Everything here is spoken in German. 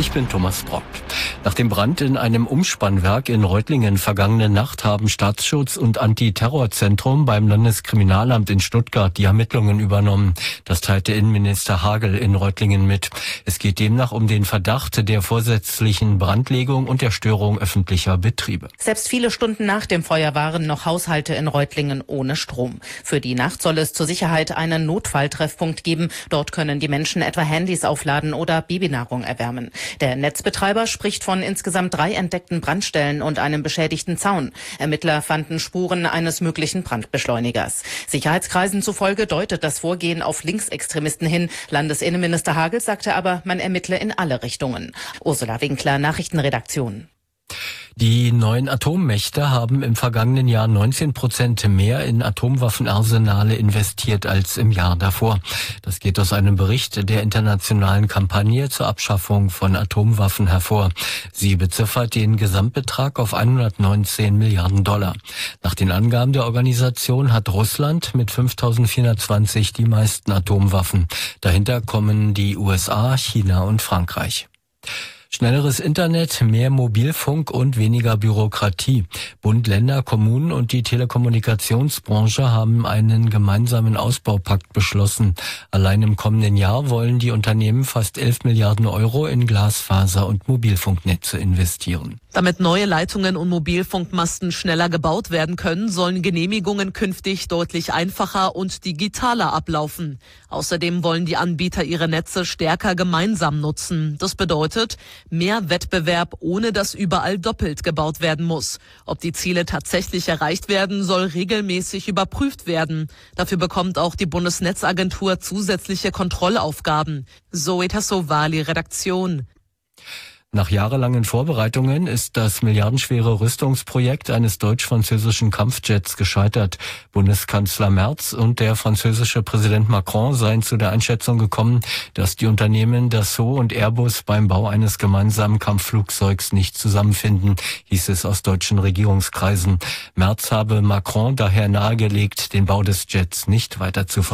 Ich bin Thomas Brock. Nach dem Brand in einem Umspannwerk in Reutlingen vergangene Nacht haben Staatsschutz und Antiterrorzentrum beim Landeskriminalamt in Stuttgart die Ermittlungen übernommen. Das teilte Innenminister Hagel in Reutlingen mit. Es geht demnach um den Verdacht der vorsätzlichen Brandlegung und der Störung öffentlicher Betriebe. Selbst viele Stunden nach dem Feuer waren noch Haushalte in Reutlingen ohne Strom. Für die Nacht soll es zur Sicherheit einen Notfalltreffpunkt geben. Dort können die Menschen etwa Handys aufladen oder Babynahrung erwärmen. Der Netzbetreiber spricht von insgesamt 3 entdeckten Brandstellen und einem beschädigten Zaun. Ermittler fanden Spuren eines möglichen Brandbeschleunigers. Sicherheitskreisen zufolge deutet das Vorgehen auf Linksextremisten hin. Landesinnenminister Hagel sagte aber, man ermittle in alle Richtungen. Ursula Winkler, Nachrichtenredaktion. Die 9 Atommächte haben im vergangenen Jahr 19% mehr in Atomwaffenarsenale investiert als im Jahr davor. Das geht aus einem Bericht der internationalen Kampagne zur Abschaffung von Atomwaffen hervor. Sie beziffert den Gesamtbetrag auf 119 Milliarden $. Nach den Angaben der Organisation hat Russland mit 5.420 die meisten Atomwaffen. Dahinter kommen die USA, China und Frankreich. Schnelleres Internet, mehr Mobilfunk und weniger Bürokratie. Bund, Länder, Kommunen und die Telekommunikationsbranche haben einen gemeinsamen Ausbaupakt beschlossen. Allein im kommenden Jahr wollen die Unternehmen fast 11 Milliarden € in Glasfaser- und Mobilfunknetze investieren. Damit neue Leitungen und Mobilfunkmasten schneller gebaut werden können, sollen Genehmigungen künftig deutlich einfacher und digitaler ablaufen. Außerdem wollen die Anbieter ihre Netze stärker gemeinsam nutzen. Das bedeutet mehr Wettbewerb, ohne dass überall doppelt gebaut werden muss. Ob die Ziele tatsächlich erreicht werden, soll regelmäßig überprüft werden. Dafür bekommt auch die Bundesnetzagentur zusätzliche Kontrollaufgaben. Zoe Tassovali, Redaktion. Nach jahrelangen Vorbereitungen ist das milliardenschwere Rüstungsprojekt eines deutsch-französischen Kampfjets gescheitert. Bundeskanzler Merz und der französische Präsident Macron seien zu der Einschätzung gekommen, dass die Unternehmen Dassault und Airbus beim Bau eines gemeinsamen Kampfflugzeugs nicht zusammenfinden, hieß es aus deutschen Regierungskreisen. Merz habe Macron daher nahegelegt, den Bau des Jets nicht weiter zu